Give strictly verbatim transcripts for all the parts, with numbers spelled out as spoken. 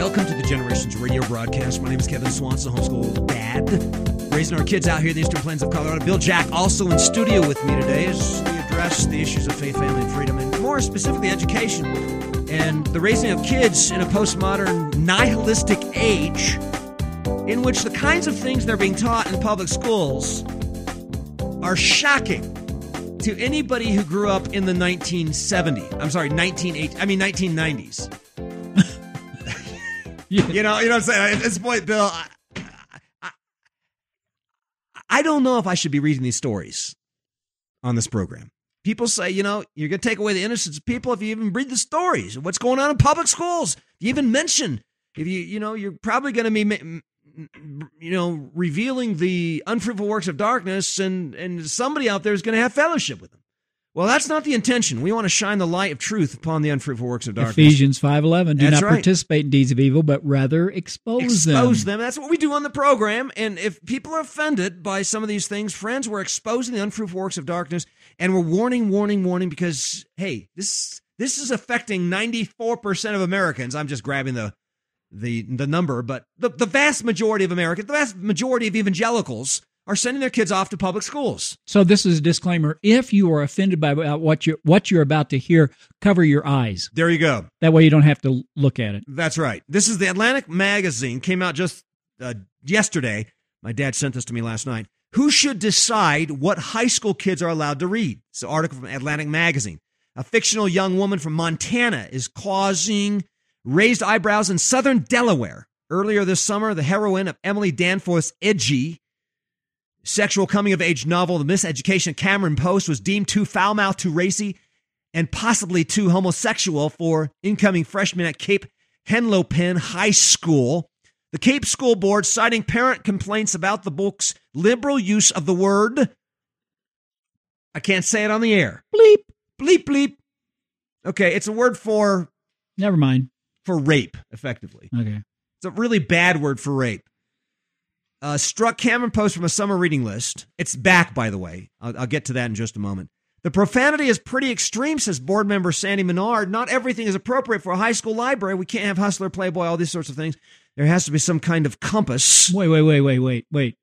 Welcome to the Generations Radio broadcast. My name is Kevin Swanson, homeschool dad. Raising our kids out here in the Eastern Plains of Colorado. Bill Jack also in studio with me today as we address the issues of faith, family, and freedom, and more specifically education and the raising of kids in a postmodern nihilistic age in which the kinds of things that are being taught in public schools are shocking to anybody who grew up in the nineteen seventies. I'm sorry, nineteen eighty. I mean nineteen nineties. Yeah. You know, you know what I'm saying? At this point, Bill, I, I, I don't know if I should be reading these stories on this program. People say, you know, you're going to take away the innocence of people if you even read the stories of what's going on in public schools. You even mention, if you, you know, you're probably going to be, you know, revealing the unfruitful works of darkness, and, and somebody out there is going to have fellowship with them. Well, that's not the intention. We want to shine the light of truth upon the unfruitful works of darkness. Ephesians five eleven, do That's not right. participate in deeds of evil, but rather expose, expose them. Expose them. That's what we do on the program. And if people are offended by some of these things, friends, we're exposing the unfruitful works of darkness, and we're warning, warning, warning, because, hey, this this is affecting ninety-four percent of Americans. I'm just grabbing the the the number, but the, the vast majority of Americans, the vast majority of evangelicals are sending their kids off to public schools. So this is a disclaimer. If you are offended by what you're, what you're about to hear, cover your eyes. There you go. That way you don't have to look at it. That's right. This is the Atlantic Magazine. Came out just uh, yesterday. My dad sent this to me last night. Who should decide what high school kids are allowed to read? It's an article from Atlantic Magazine. A fictional young woman from Montana is causing raised eyebrows in southern Delaware. Earlier this summer, the heroine of Emily Danforth's edgy sexual coming-of-age novel, The Miseducation Cameron Post, was deemed too foul-mouthed, too racy, and possibly too homosexual for incoming freshmen at Cape Henlopen High School. The Cape School Board, citing parent complaints about the book's liberal use of the word, I can't say it on the air. Bleep. Bleep, bleep. Okay, it's a word for... Never mind. For rape, effectively. Okay. It's a really bad word for rape. Uh, struck Cameron Post from a summer reading list. It's back, by the way. I'll, I'll get to that in just a moment. The profanity is pretty extreme, says board member Sandy Menard. Not everything is appropriate for a high school library. We can't have hustler, playboy, all these sorts of things. There has to be some kind of compass. Wait, wait, wait, wait, wait, wait.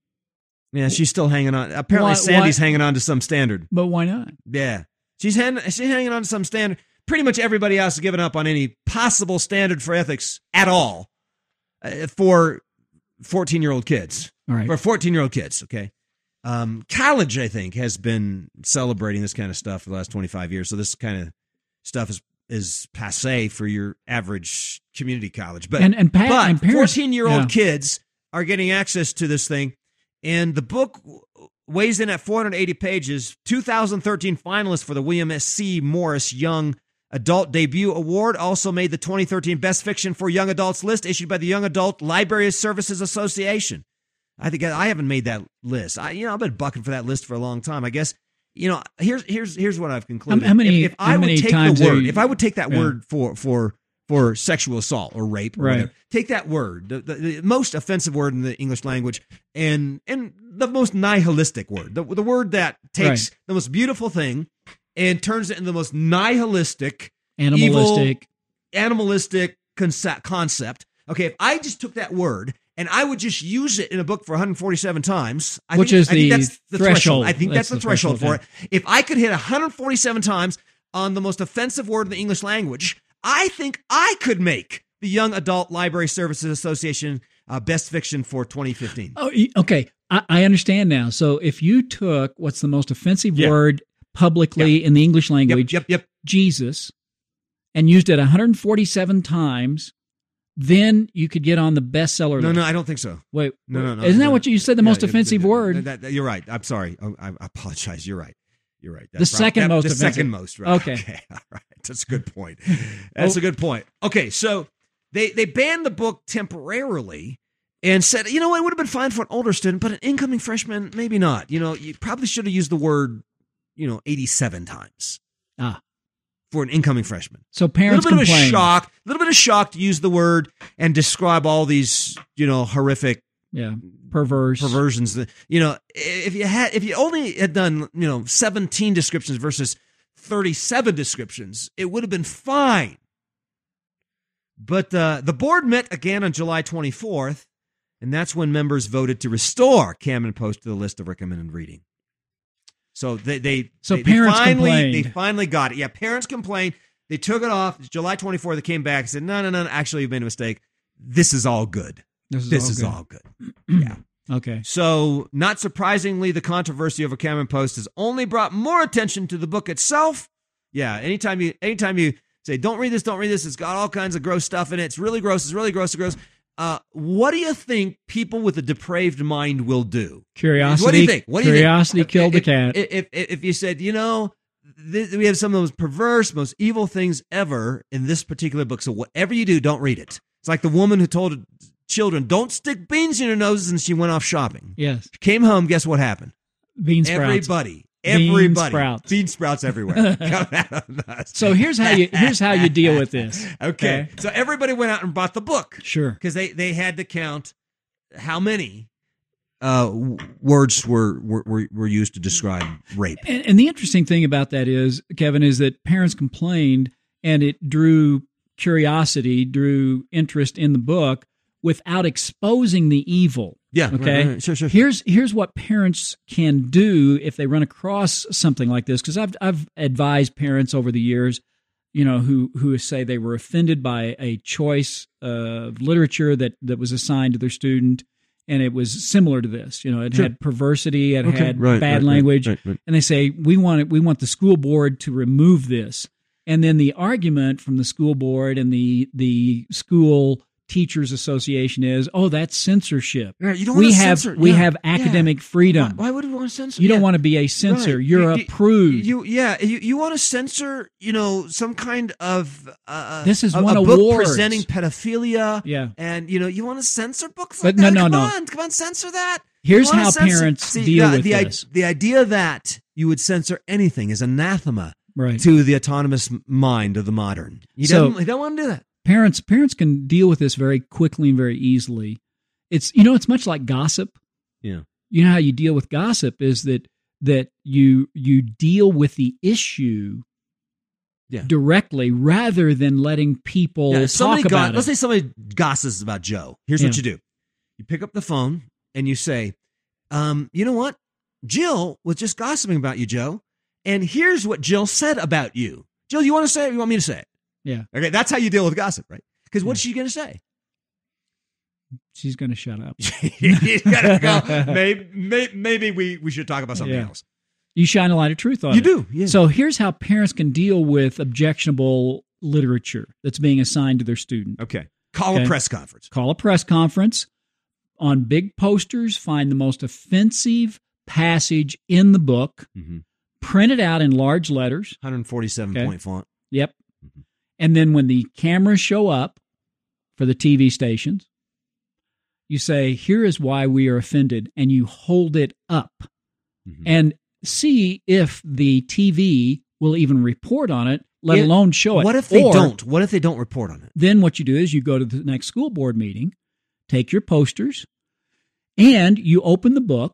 Yeah, she's still hanging on. Apparently, Why- Sandy's why- hanging on to some standard. But why not? Yeah. She's, hand, she's hanging on to some standard. Pretty much everybody else has given up on any possible standard for ethics at all uh, for fourteen-year-old kids. All right. For fourteen-year-old kids, okay? Um, college, I think, has been celebrating this kind of stuff for the last twenty-five years. So this kind of stuff is is passé for your average community college. But, And- and pa- but and parents- fourteen-year-old yeah. kids are getting access to this thing. And the book weighs in at four hundred eighty pages. two thousand thirteen finalist for the William S C Morris Young Adult Debut Award. Also made the twenty thirteen Best Fiction for Young Adults list issued by the Young Adult Library Services Association. I think I haven't made that list. I, you know, I've been bucking for that list for a long time. I guess, you know, here's here's here's what I've concluded. How- how many- if, if how I many would take times the are word, you- if I would take that Yeah. word for for for sexual assault or rape, or Right. whatever, take that word, the, the, the most offensive word in the English language, and and the most nihilistic word, the the word that takes Right. the most beautiful thing and turns it into the most nihilistic, Animalistic. evil, animalistic concept. concept. Okay, if I just took that word and I would just use it in a book for one hundred forty-seven times, I Which think, is I think the that's the threshold. threshold. I think That's that's, the, the threshold, threshold, for it. If I could hit one hundred forty-seven times on the most offensive word in the English language, I think I could make the Young Adult Library Services Association uh, Best Fiction for twenty fifteen. Oh, y- okay. I, I understand now. So if you took what's the most offensive Yeah. word publicly in the English language, Yep, yep, yep. Jesus, and used it one hundred forty-seven times, then you could get on the bestseller No, list. no, I don't think so. Wait, No, no, no. Isn't that no, what you said? The yeah, most yeah, offensive that- word. that- that- you're right. I'm sorry. Oh, I, I apologize. You're right. You're right. The second that- most The offensive. second most, right. Okay. All right. That's a good point. That's Oh. a good point. Okay, so they, they banned the book temporarily and said, you know what, it would have been fine for an older student, but an incoming freshman, maybe not. You know, you probably should have used the word, you know, eighty-seven times. Ah. For an incoming freshman. So A parents little bit complain. of a shock, a little bit of shock to use the word and describe all these, you know, horrific Yeah, perverse. perversions. That, you know, if you had, if you only had done, you know, seventeen descriptions versus thirty-seven descriptions, it would have been fine. But uh, the board met again on July twenty-fourth, and that's when members voted to restore Camden Post to the list of recommended reading. So they they so they, parents they finally complained. they finally got it. Yeah, parents complained. They took it off. July twenty-fourth, they came back and said, no, no, no, actually, you've made a mistake. This is all good. This is This all is good. all good. Yeah. Okay. So, not surprisingly, the controversy over Camden Post has only brought more attention to the book itself. Yeah, anytime you anytime you say, don't read this, don't read this, it's got all kinds of gross stuff in it. It's really gross, it's really gross, it's gross. Uh, what do you think people with a depraved mind will do? Curiosity. What do you think? What do you Curiosity think? killed the If- cat. If, if, if you said, you know, th- we have some of the most perverse, most evil things ever in this particular book, so whatever you do, don't read it. It's like the woman who told children, don't stick beans in your noses, and she went off shopping. Yes. Came home, guess what happened? Bean sprouts. Everybody. Bean Everybody. sprouts. Bean sprouts everywhere. Come out of us. So here's how you here's how you deal with this. Okay. Okay. So everybody went out and bought the book Sure. because they, they had to count how many uh, w- words were, were were used to describe rape. And, and the interesting thing about that is, Kevin, is that parents complained, and it drew curiosity, drew interest in the book without exposing the evil. Yeah. Okay. Right, right. Sure, sure. Here's here's what parents can do if they run across something like this, because I've I've advised parents over the years, you know, who who say they were offended by a choice of literature that that was assigned to their student, and it was similar to this. You know, it Sure. had perversity, it Okay. had Right, bad right, right, language, right, right. and they say we want it, we want the school board to remove this. And then the argument from the school board and the the school teachers association is, oh, that's censorship. Right, you don't we want to have censor. we Yeah, have yeah. academic freedom. Why, why would we want to censor? You don't Yeah. want to be a censor. Right. You're You- a prude. You, yeah, you, you want to censor, you know, some kind of uh, This is a, one a of book awards. presenting pedophilia. Yeah. And you know, you want to censor books But like that? no, no, come no. on, come on, censor that. Here's You wanna how censor- parents See, deal the, with the, i- this. The idea that you would censor anything is anathema Right. to the autonomous mind of the modern. You So- don't, you don't want to do that. Parents parents can deal with this very quickly and very easily. It's you know, it's much like gossip. Yeah. You know how you deal with gossip is that that you you deal with the issue Yeah. directly rather than letting people Yeah, if somebody talk go- about let's it. say somebody gossips about Joe. Here's what Yeah. you do. You pick up the phone and you say, um, you know what? Jill was just gossiping about you, Joe. And here's what Jill said about you. Jill, you want to say it or you want me to say it? Yeah. Okay, that's how you deal with gossip, right? Because what's she going to say? She's going to shut up. You gotta go. Maybe, maybe, maybe we, we should talk about something Yeah. else. You shine a light of truth on You it. do, yeah. So here's how parents can deal with objectionable literature that's being assigned to their student. Okay. Call Okay. a press conference. Call a press conference. On big posters, find the most offensive passage in the book, Mhm. print it out in large letters. one forty-seven Okay. point font. Yep. Mhm. And then when the cameras show up for the T V stations, you say, here is why we are offended, and you hold it up Mhm. and see if the T V will even report on it, let Yeah. alone show it. What if they Or don't? What if they don't report on it? Then what you do is you go to the next school board meeting, take your posters, and you open the book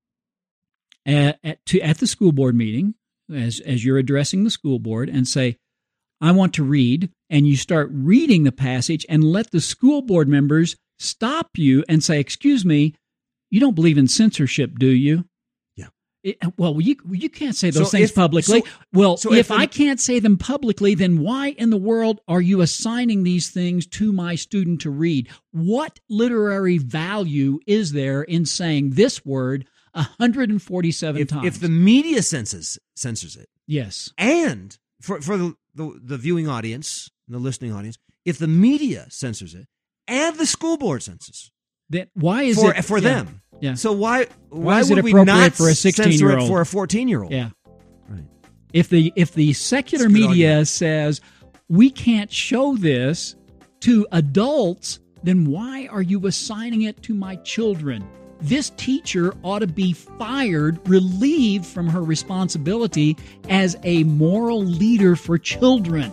at, at, to, at the school board meeting as, as you're addressing the school board and say, I want to read, and you start reading the passage and let the school board members stop you and say, excuse me, you don't believe in censorship, do you? Yeah. It, well, you you can't say those So things if- publicly. so- well, so if, if the- I can't say them publicly, then why in the world are you assigning these things to my student to read? What literary value is there in saying this word one hundred forty-seven If, times? if the media censors censors it, yes. and for for the, the the viewing audience, the listening audience, if the media censors it, and the school board censors Then why is for it for yeah, them, Yeah. so why why, is it would we appropriate not for a censor it sixteen-year-old? for a fourteen year old? Yeah. Right. If the if the secular That's a good media argument. says we can't show this to adults, then why are you assigning it to my children? This teacher ought to be fired, relieved from her responsibility as a moral leader for children.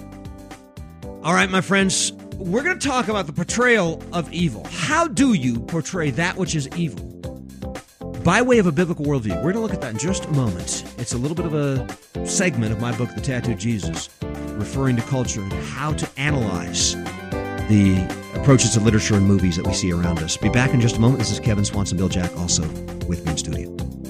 All right, my friends, we're going to talk about the portrayal of evil. How do you portray that which is evil? By way of a biblical worldview. We're going to look at that in just a moment. It's a little bit of a segment of my book, The Tattooed Jesus, referring to culture and how to analyze the approaches to literature and movies that we see around us. Be back in just a moment. This is Kevin Swanson, Bill Jack, also with me in studio.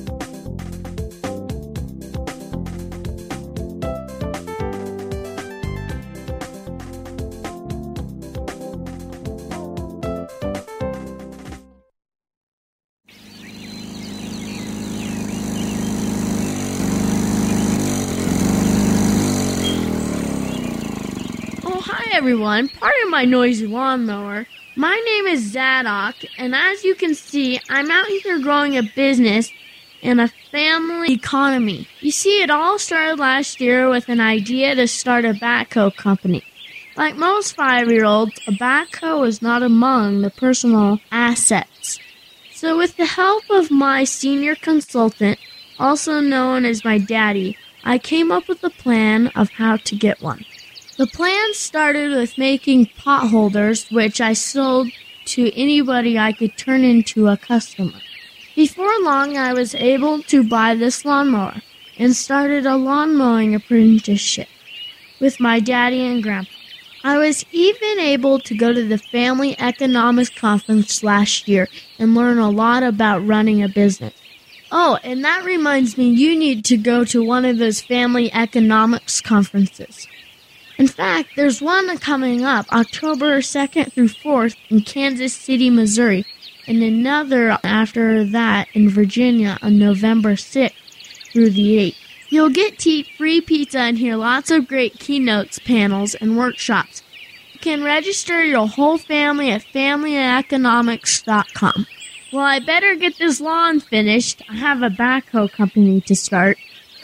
Everyone, pardon my noisy lawnmower. My name is Zadok, and as you can see, I'm out here growing a business and a family economy. You see, it all started last year with an idea to start a backhoe company. Like most five-year-olds, a backhoe is not among the personal assets. So with the help of my senior consultant, also known as my daddy, I came up with a plan of how to get one. The plan started with making pot holders, which I sold to anybody I could turn into a customer. Before long, I was able to buy this lawnmower and started a lawn mowing apprenticeship with my daddy and grandpa. I was even able to go to the Family Economics Conference last year and learn a lot about running a business. Oh, and that reminds me, you need to go to one of those Family Economics conferences. In fact, there's one coming up October second through fourth in Kansas City, Missouri, and another after that in Virginia on November sixth through the eighth. You'll get to eat free pizza and hear lots of great keynotes, panels, and workshops. You can register your whole family at family economics dot com. Well, I better get this lawn finished. I have a backhoe company to start.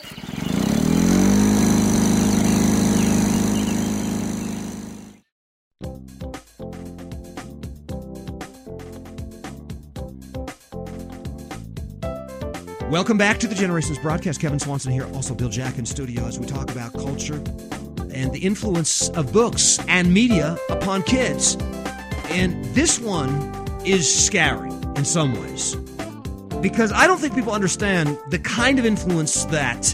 Welcome back to the Generations broadcast. Kevin Swanson here, also Bill Jack in studio, as we talk about culture and the influence of books and media upon kids. And this one is scary in some ways, because I don't think people understand the kind of influence that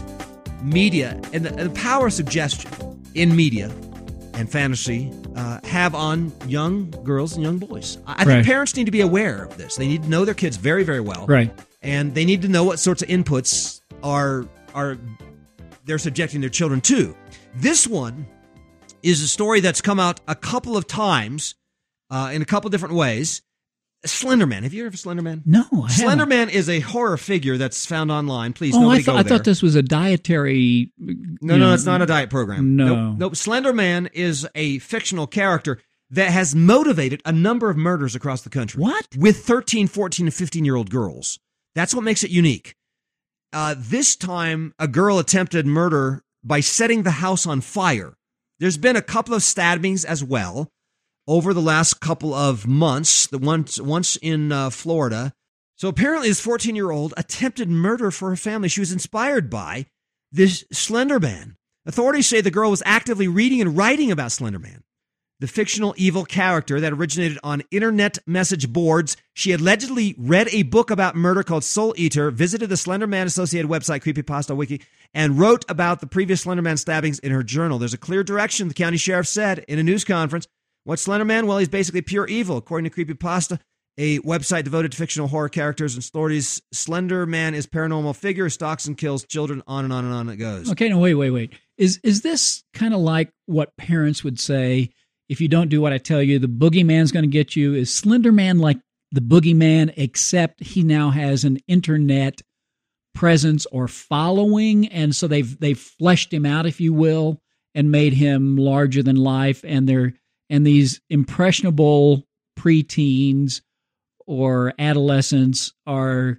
media and the, and the power of suggestion in media and fantasy uh, have on young girls and young boys. I think right. Parents need to be aware of this. They need to know their kids very, very well. Right. And they need to know what sorts of inputs are are they're subjecting their children to. This one is a story that's come out a couple of times uh, in a couple of different ways. Slender Man. Have you heard of Slender Man? No, I Slender haven't. Man is a horror figure that's found online. Please, oh, nobody I, th- go I there. thought this was a dietary. No, no, it's not a diet program. No. Nope, nope. Slender Man is a fictional character that has motivated a number of murders across the country. What? With thirteen, fourteen, and fifteen-year-old girls. That's what makes it unique. Uh, this time, a girl attempted murder by setting the house on fire. There's been a couple of stabbings as well over the last couple of months, the once, once in uh, Florida. So apparently this fourteen-year-old attempted murder for her family. She was inspired by this Slender Man. Authorities say the girl was actively reading and writing about Slender Man, the fictional evil character that originated on internet message boards. She allegedly read a book about murder called Soul Eater, visited the Slender Man Associated website, Creepypasta Wiki, and wrote about the previous Slender Man stabbings in her journal. There's a clear direction, the county sheriff said in a news conference. What's Slender Man? Well, he's basically pure evil. According to Creepypasta, a website devoted to fictional horror characters and stories, Slender Man is paranormal figure, stalks and kills children, on and on and on it goes. Okay, no, wait, wait, wait. Is, is this kind of like what parents would say, if you don't do what I tell you, the boogeyman's going to get you? Is Slender Man like the boogeyman, except he now has an internet presence or following, and so they've they've fleshed him out, if you will, and made him larger than life, and they're and these impressionable preteens or adolescents are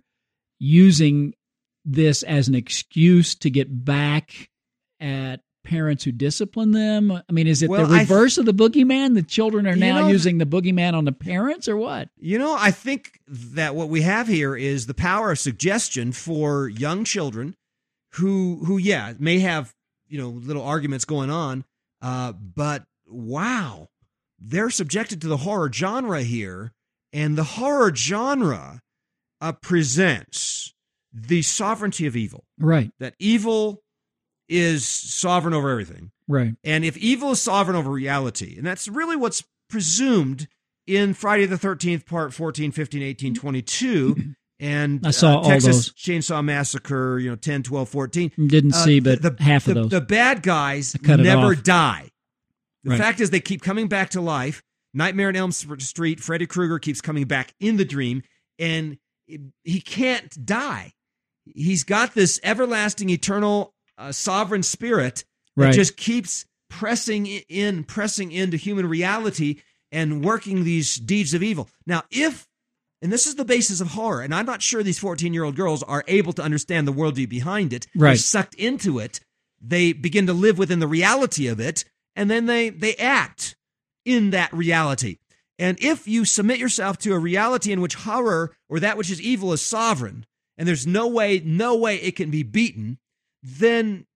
using this as an excuse to get back at parents who discipline them? I mean, is it Well, the I reverse of the boogeyman? The children are You now know- using the boogeyman on the parents, or what? You know, I think that what we have here is the power of suggestion for young children who, who yeah, may have, you know, little arguments going on, uh, but wow, they're subjected to the horror genre here, and the horror genre uh, presents the sovereignty of evil, Right, that evil is sovereign over everything. right. And if evil is sovereign over reality, and that's really what's presumed in Friday the thirteenth, part fourteen, fifteen, eighteen, twenty-two, and I saw uh, all Texas those. Chainsaw Massacre, you know, ten, twelve, fourteen. Didn't Uh, see, but the, half the, of those. The bad guys cut it never off. die. The Right. fact is they keep coming back to life. Nightmare on Elm Street, Freddy Krueger keeps coming back in the dream, and he can't die. He's got this everlasting, eternal, uh, sovereign spirit that Right. just keeps pressing in, pressing into human reality and working these deeds of evil. Now, if, and this is the basis of horror, and I'm not sure these fourteen-year-old girls are able to understand the worldview behind it. Right. They're sucked into it. They begin to live within the reality of it, and then they they act in that reality. And if you submit yourself to a reality in which horror or that which is evil is sovereign, and there's no way, no way it can be beaten, then,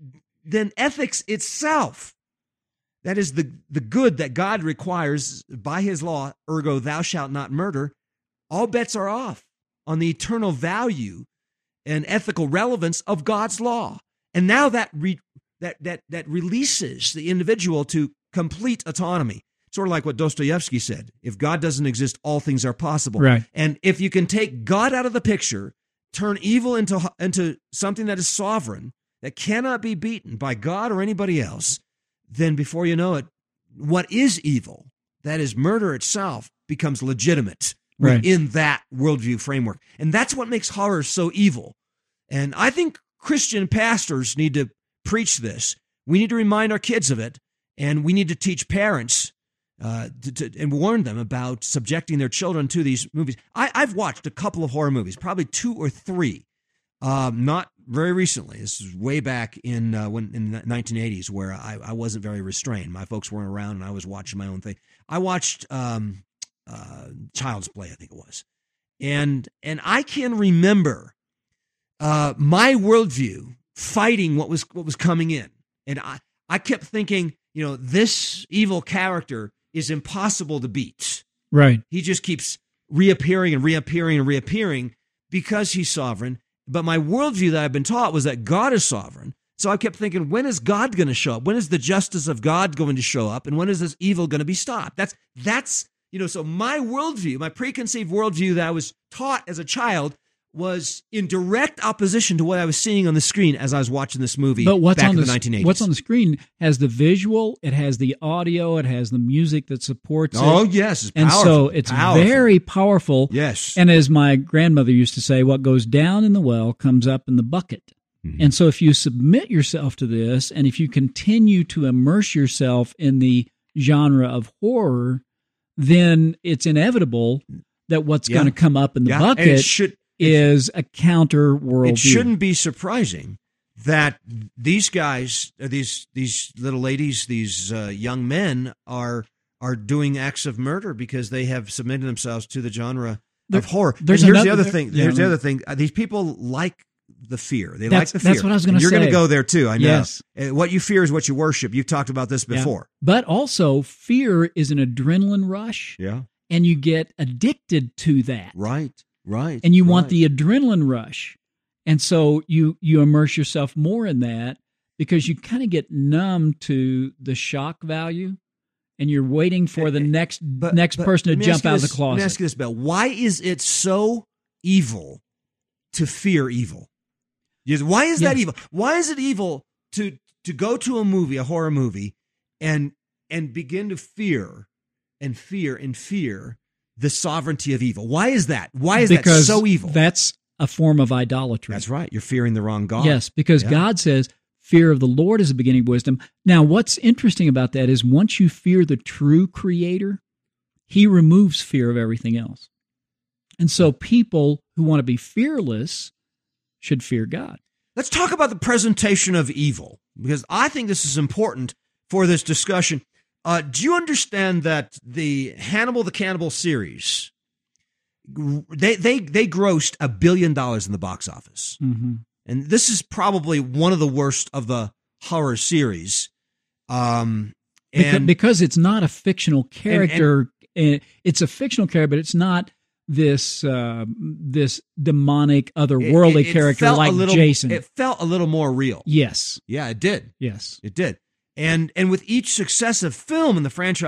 then ethics itself, that is the, the good that God requires by his law, ergo thou shalt not murder, all bets are off on the eternal value and ethical relevance of God's law. And now that re, that that that releases the individual to complete autonomy. Sort of like what Dostoevsky said, if God doesn't exist, all things are possible. Right. And if you can take God out of the picture, turn evil into, into something that is sovereign, that cannot be beaten by God or anybody else, then before you know it, what is evil, that is murder itself, becomes legitimate Right. within that worldview framework. And that's what makes horror so evil. And I think Christian pastors need to preach this. We need to remind our kids of it, and we need to teach parents uh, to, to, and warn them about subjecting their children to these movies. I, I've watched a couple of horror movies, probably two or three, um, not very recently. This is way back in uh, when in the nineteen eighties, where I, I wasn't very restrained. My folks weren't around, and I was watching my own thing. I watched um, uh, Child's Play, I think it was, and and I can remember uh, my worldview fighting what was what was coming in, and I I kept thinking, you know, this evil character is impossible to beat. Right. He just keeps reappearing and reappearing and reappearing because he's sovereign. But my worldview that I've been taught was that God is sovereign. So I kept thinking, when is God going to show up? When is the justice of God going to show up? And when is this evil going to be stopped? That's, that's, you know, so my worldview, my preconceived worldview that I was taught as a child was in direct opposition to what I was seeing on the screen as I was watching this movie But what's back on in the, the nineteen eighties. what's on the screen has the visual, it has the audio, it has the music that supports Oh, it. yes. It's And powerful. so it's Powerful. very powerful. Yes. And as my grandmother used to say, what goes down in the well comes up in the bucket. Mm-hmm. And so if you submit yourself to this, and if you continue to immerse yourself in the genre of horror, then it's inevitable that what's Yeah. going to come up in the Yeah, and it bucket should- is a counter worldview. It shouldn't be surprising that these guys, uh, these these little ladies, these uh, young men are are doing acts of murder because they have submitted themselves to the genre There- of horror. And there's here's another- the other there- thing. yeah, Here's the no. other thing. Uh, These people like the fear. They That's- like the fear. that's what I was gonna And You're going say. to go there too. I know. Yes. Uh, What you fear is what you worship. You've talked about this Yeah. before. But also, fear is an adrenaline rush, Yeah. and you get addicted to that. Right. Right. And you want right. the adrenaline rush. And so you you immerse yourself more in that because you kind of get numb to the shock value, and you're waiting for the next But- next but person to let me jump ask you out of this- the closet. Let me ask you this, Bill. Why is it so evil to fear evil? Yes, Why is that Yes. evil? Why is it evil to to go to a movie, a horror movie, and and begin to fear and fear and fear the sovereignty of evil? Why is that? Why is because that so evil? That's a form of idolatry. That's right. You're fearing the wrong God. Yes, because Yeah. God says, fear of the Lord is the beginning of wisdom. Now, what's interesting about that is once you fear the true creator, he removes fear of everything else. And so people who want to be fearless should fear God. Let's talk about the presentation of evil, because I think this is important for this discussion. Uh, do you understand that the Hannibal the Cannibal series, they they they grossed a billion dollars in the box office, Mm-hmm. and this is probably one of the worst of the horror series. Um, Because, and because it's not a fictional character. eh, it's a fictional character, but it's not this uh, this demonic, otherworldly it- it character felt a like little- Jason. It felt a little more real. yes, Yeah, it did. yes. It did. And and with each successive film in the franchise,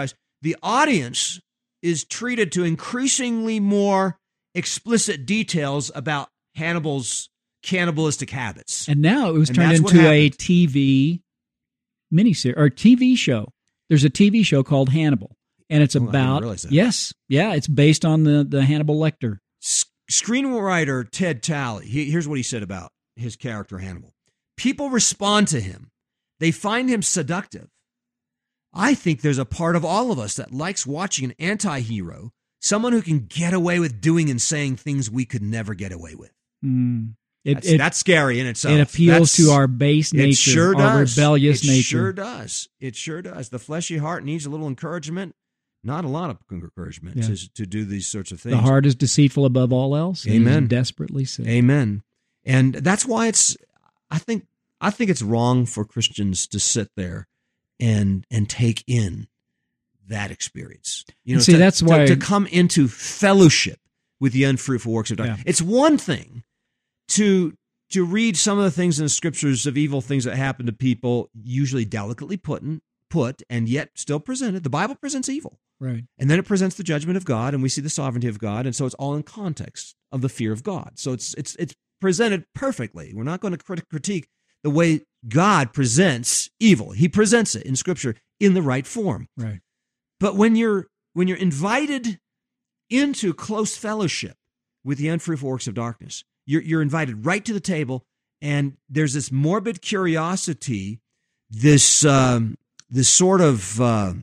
the audience is treated to increasingly more explicit details about Hannibal's cannibalistic habits. And now it was And turned that's what into a happened. T V miniseries or T V show. There's a T V show called Hannibal, and it's Oh, I didn't about realize that. yes, yeah, it's based on the the Hannibal Lecter. S- screenwriter Ted Talley, he, here's what he said about his character Hannibal. People respond to him. They find him seductive. I think there's a part of all of us that likes watching an anti-hero, someone who can get away with doing and saying things we could never get away with. Mm. It, That's, it, that's scary in itself. it appeals That's- to our base nature, It sure our does. rebellious it nature. sure does. It sure does. The fleshy heart needs a little encouragement, not a lot of encouragement Yeah. to, to do these sorts of things. The heart is deceitful above all else. and Amen. is desperately sick. Amen. And that's why it's, I think, I think it's wrong for Christians to sit there and and take in that experience. You know, See, to, that's to- why- to come into fellowship with the unfruitful works of darkness. Yeah. It's one thing to to read some of the things in the scriptures of evil things that happen to people, usually delicately put in, put and yet still presented. The Bible presents evil. Right. And then it presents the judgment of God, and we see the sovereignty of God, and so it's all in context of the fear of God. So it's it's it's presented perfectly. We're not going to crit- critique the way God presents evil. He presents it in Scripture in the right form. Right. But when you're when you're invited into close fellowship with the unfruitful works of darkness, you're you're invited right to the table, and there's this morbid curiosity, this um, this sort of uh,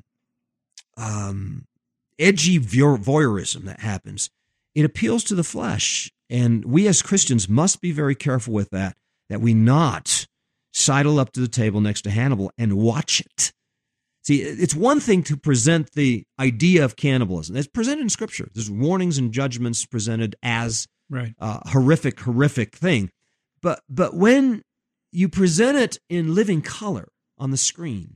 um, edgy voyeurism that happens. It appeals to the flesh, and we as Christians must be very careful with that, that we not sidle up to the table next to Hannibal and watch it. See, it's one thing to present the idea of cannibalism. It's presented in Scripture. There's warnings and judgments presented as Right. a horrific, horrific thing. But but when you present it in living color on the screen,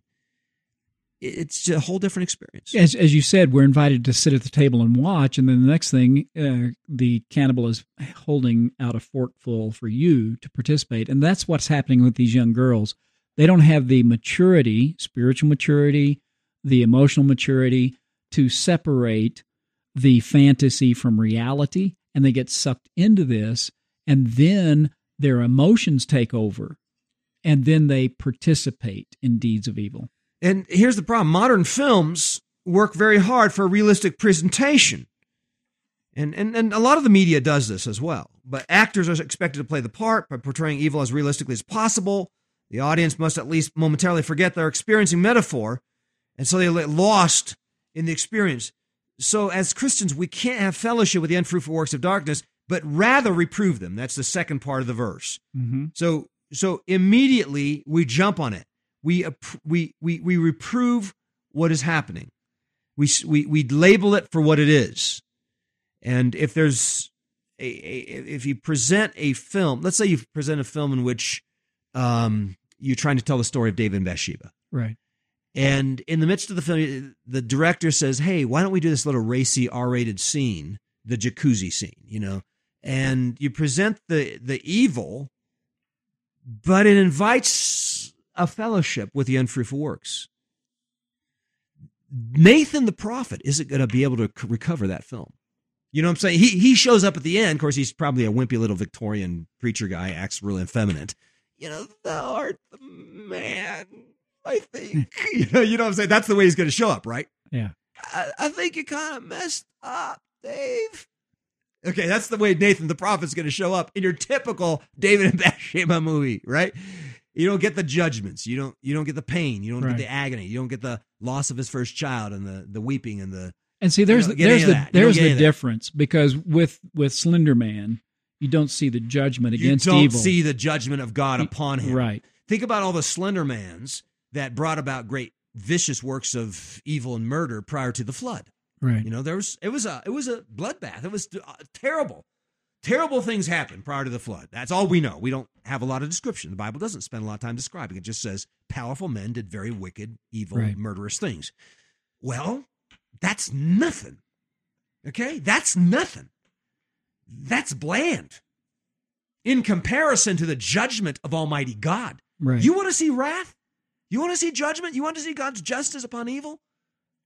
it's a whole different experience. As as you said, we're invited to sit at the table and watch, and then the next thing, uh, the cannibal is holding out a forkful for you to participate, and that's what's happening with these young girls. They don't have the maturity, spiritual maturity, the emotional maturity to separate the fantasy from reality, and they get sucked into this, and then their emotions take over, and then they participate in deeds of evil. And here's the problem. Modern films work very hard for realistic presentation. And, and, and a lot of the media does this as well. But actors are expected to play the part by portraying evil as realistically as possible. The audience must at least momentarily forget they're experiencing metaphor, and so they get lost in the experience. So as Christians, we can't have fellowship with the unfruitful works of darkness, but rather reprove them. That's the second part of the verse. Mm-hmm. So so immediately we jump on it. We we we we reprove what is happening. We we we label it for what it is. And if there's a, a if you present a film, let's say you present a film in which um, you're trying to tell the story of David and Bathsheba, Right. and in the midst of the film, the director says, "Hey, why don't we do this little racy R-rated scene, the jacuzzi scene, you know?" And you present the the evil, but it invites a fellowship with the unfruitful works. Nathan the prophet isn't going to be able to c- recover that film. You know what I'm saying? He he shows up at the end. Of course, he's probably a wimpy little Victorian preacher guy, acts really effeminate. You know, thou art the man, I think. you, know, you know what I'm saying? That's the way he's going to show up, right? Yeah. I, I think you kind of messed up, Dave. Okay, that's the way Nathan the prophet's going to show up in your typical David and Bathsheba movie, right? You don't get the judgments. You don't. You don't get the pain. You don't Right. get the agony. You don't get the loss of his first child and the the weeping and the. And see, there's You the, don't get there's any the of that. You don't there's get any the of that. difference because with with Slender Man, you don't see the judgment You against don't evil. see the judgment of God upon him. Right. Think about all the Slendermans that brought about great vicious works of evil and murder prior to the flood. Right. You know, there was it was a it was a bloodbath. It was uh, terrible. Terrible things happened prior to the flood. That's all we know. We don't have a lot of description. The Bible doesn't spend a lot of time describing it. It just says powerful men did very wicked, evil, Right. murderous things. Well, that's nothing. Okay? That's nothing. That's bland in comparison to the judgment of Almighty God. Right. You want to see wrath? You want to see judgment? You want to see God's justice upon evil?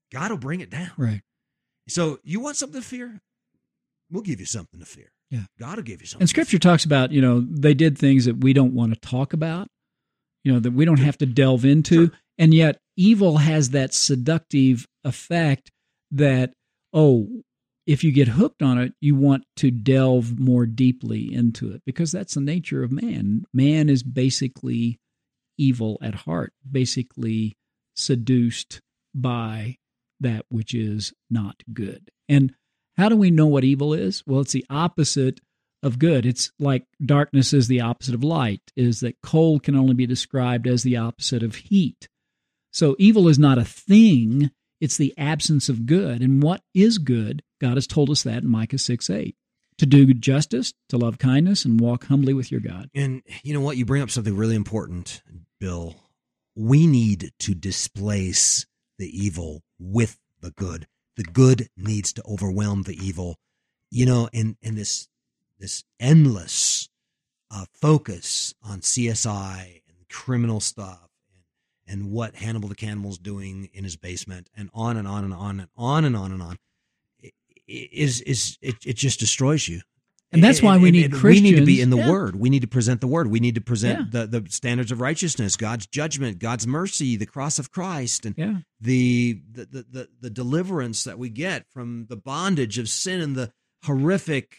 God will bring it down. Right. So you want something to fear? We'll give you something to fear. Yeah. God will give you something. And Scripture talks about, you know, they did things that we don't want to talk about, you know, that we don't have to delve into. Sure. And yet evil has that seductive effect that, oh, if you get hooked on it, you want to delve more deeply into it because that's the nature of man. Man is basically evil at heart, basically seduced by that which is not good. And how do we know what evil is? Well, it's the opposite of good. It's like darkness is the opposite of light, is that cold can only be described as the opposite of heat. So evil is not a thing, it's the absence of good. And what is good? God has told us that in Micah six eight. To do justice, to love kindness, and walk humbly with your God. And you know what? You bring up something really important, Bill. We need to displace the evil with the good. The good needs to overwhelm the evil. You know, and, and this this endless uh, focus on C S I and criminal stuff and, and what Hannibal the Cannibal's doing in his basement and on and on and on and on and on and on is is it, it just destroys you. And that's why we need and, and Christians. We need to be in the yeah. Word. We need to present the Word. We need to present Yeah. the, the standards of righteousness, God's judgment, God's mercy, the cross of Christ, and Yeah. the, the, the, the, the deliverance that we get from the bondage of sin and the horrific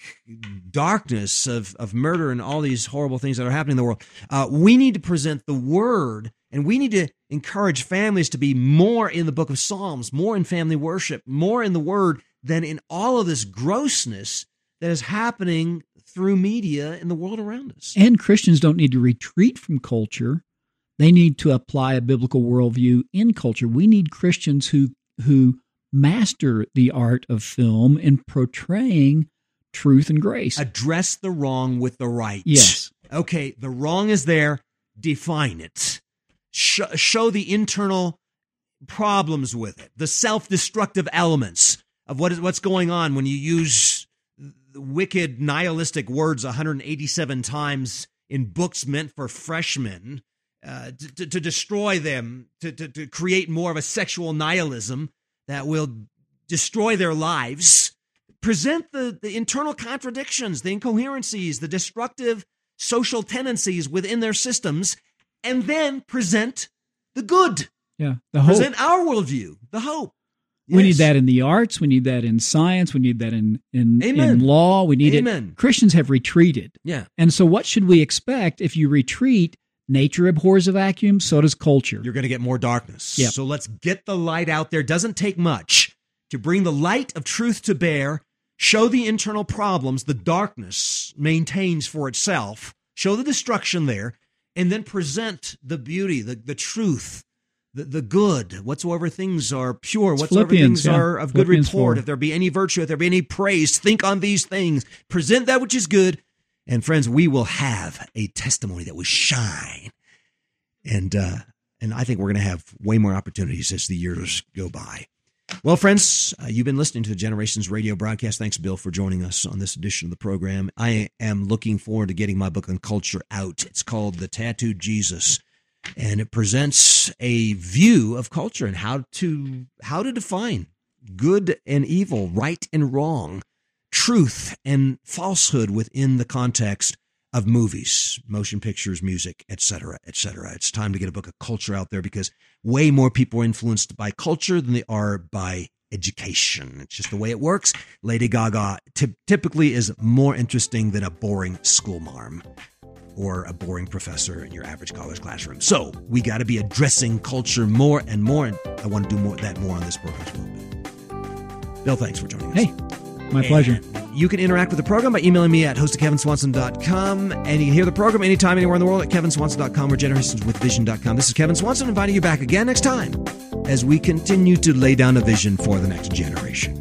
darkness of, of murder and all these horrible things that are happening in the world. Uh, we need to present the Word, and we need to encourage families to be more in the book of Psalms, more in family worship, more in the Word than in all of this grossness that is happening through media in the world around us. And Christians don't need to retreat from culture. They need to apply a biblical worldview in culture. We need Christians who who master the art of film in portraying truth and grace. Address the wrong with the right. Yes. Okay, the wrong is there. Define it. Show, show the internal problems with it, the self-destructive elements of what is what's going on when you use wicked nihilistic words one hundred eighty-seven times in books meant for freshmen, uh, to, to, to destroy them, to, to, to create more of a sexual nihilism that will destroy their lives. Present the, the internal contradictions, the incoherencies, the destructive social tendencies within their systems, and then present the good. Yeah, the hope. Present our worldview, the hope. We Yes. need that in the arts. We need that in science. We need that in in, Amen. in law. We need Amen. it. Christians have retreated. Yeah. And so what should we expect if you retreat? Nature abhors a vacuum, so does culture. You're going to get more darkness. Yep. So let's get the light out there. Doesn't take much to bring the light of truth to bear, show the internal problems the darkness maintains for itself, show the destruction there, and then present the beauty, the, the truth, the, the good, whatsoever things are pure, It's whatsoever Philippians, things yeah. are of good Philippians report, four. if there be any virtue, if there be any praise, think on these things, present that which is good. And friends, we will have a testimony that will shine. And uh, and I think we're going to have way more opportunities as the years go by. Well, friends, uh, you've been listening to the Generations Radio broadcast. Thanks, Bill, for joining us on this edition of the program. I am looking forward to getting my book on culture out. It's called The Tattooed Jesus, and it presents a view of culture and how to how to define good and evil, right and wrong, truth and falsehood within the context of movies, motion pictures, music, et cetera, et cetera. It's time to get a book of culture out there because way more people are influenced by culture than they are by education. It's just the way it works. Lady Gaga t- typically is more interesting than a boring school marm or a boring professor in your average college classroom. So we got to be addressing culture more and more, and I want to do more that more on this program as well. Bill, thanks for joining us. Hey, my pleasure. And you can interact with the program by emailing me at host at kevin swanson dot com. And you can hear the program anytime, anywhere in the world at kevin swanson dot com or generations with vision dot com. This is Kevin Swanson inviting you back again next time as we continue to lay down a vision for the next generation.